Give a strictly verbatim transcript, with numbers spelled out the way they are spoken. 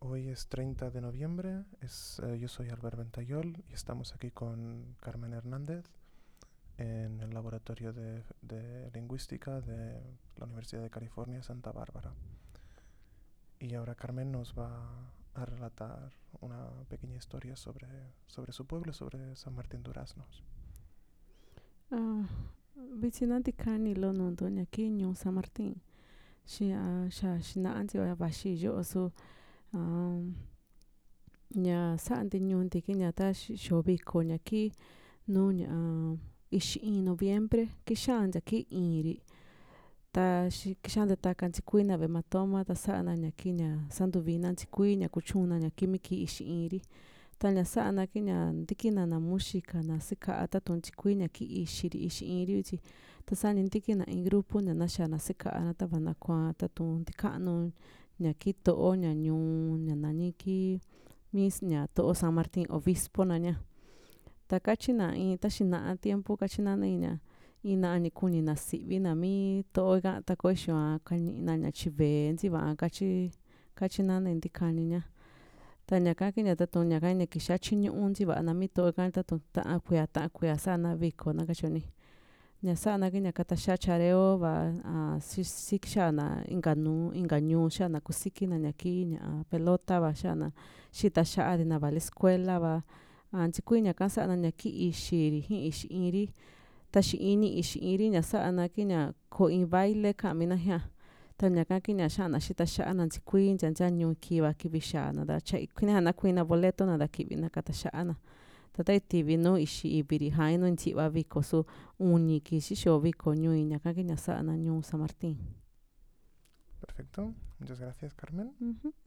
Hoy es treinta de noviembre, es, eh, yo soy Albert Ventayol y estamos aquí con Carmen Hernández en el laboratorio de, de lingüística de la Universidad de California, Santa Bárbara. Y ahora Carmen nos va a relatar una pequeña historia sobre, sobre su pueblo, sobre San Martín Duraznos. Ah, vicinanti kani lono doña Quiño San Martín. Shia sha shinanti wa bashi yo so um nya santi nyunti kinya ta shobi konya ki no nya ishi in noviembre ki shanja ki iri ta shi kishanda ta kanti kuina be matoma ta sana nya kinya sandu vina nti kuinya kuchuna nya kimiki ishi iri tanya sana kinya ndikina na música na sika ata tonti kuinya ki ishiri ishi iri uti ta sani ndikina in grupo nya nasha na sika ana ta bana kwa ta tonti kano nya kito nya nyu nya naniki mis nya to San Martín obispo na nya ta kachina in ta shina tiempo kachina niña ina ni kuni na sivi na mi to ga ta koixua kani na nya chive nti va kachi kachina na ndikani nya tanya kakinya ta tonya kanya kisha chinyu unti va na mi to ga ta to ta kuya ta kuya sana viko na kachoni nya sana kinya kata shachareo va a si sikshana inganu ingañu shana kusiki na nya ki nya pelota va shana shita shari na va la escuela va anti kuiña kasana nya ki ishiri hi ishi iri ta shi ini ishi iri nya sana kinya ko in baile kamina jia tanya kakinya shana shita shana nti kui chanja nyu kiva kivishana da cha ikuna na kuina boleto na da kivina kata shana tata itivi no ishi ibiri haino nti va viko so uni kishi sho viko nyu nya kakinya sana nyu San Martín. Perfecto, muchas gracias Carmen. Uh-huh.